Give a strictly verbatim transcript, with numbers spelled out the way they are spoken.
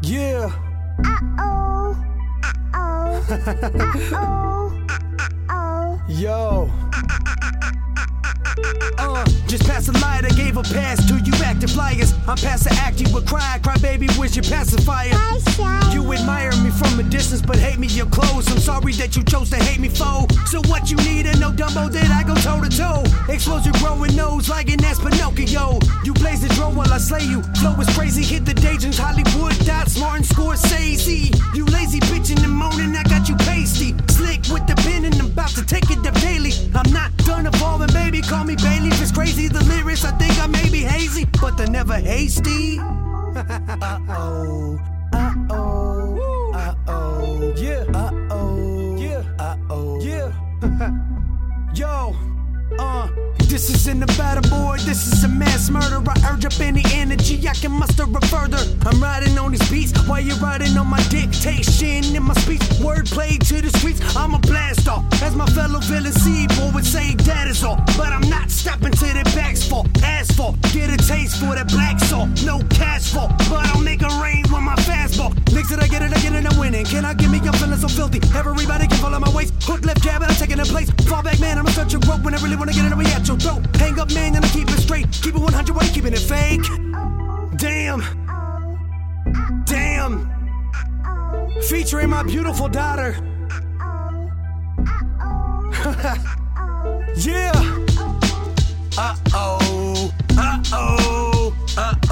Yeah. Uh-oh. Uh-oh. Uh-oh. Uh-oh. Yo. Uh, just past the light, I gave a pass to you active liars. I'm past the act, you would cry, cry baby, where's your pacifier? You admire me from a distance, but hate me your clothes. I'm sorry that you chose to hate me, foe. So what you need and no Dumbo, did I go toe to toe? Explosion growing nose like an ass Pinocchio. You blaze the drone while I slay you. Flow is crazy, hit the Dagens, Hollywood, Dots, Martin Scorsese. You lazy bitch in the morning, I got you pasty. Slick with the pen and I'm about to take it up daily. I'm not done evolving, baby, call me Bailey. If it's crazy, the lyrics, I think I may be hazy, but they're never hasty. Uh-oh. Uh-oh. Uh-oh. Yeah. Uh-oh. Yeah. Uh-oh. Yeah. Yo. Uh, this isn't a battle, boy, this is a mass murder. I urge up any energy, I can muster it further. I'm riding on these beats while you're riding on my dictation in my speech. Wordplay to the streets, I'm a blast off. As my fellow villain C-boy would say, that is all. But I'm not stopping till their backs fall. Asphalt, get a taste for that black salt. No cash fall, but I'll make it rain with my fastball. Licks it, I get it, I get it, I'm winning. Can I give me your feeling so filthy? Everybody can follow my waist. Hook, left, jab, and I'm taking a place. Fall back, man, I'm a such a rope when I really wanna get it away at your throat. Hang up, man, and I keep it straight. Keep it one hundred while you keeping it fake. Damn. Damn. Featuring my beautiful daughter. Yeah. Uh-oh. Uh-oh. Uh-oh.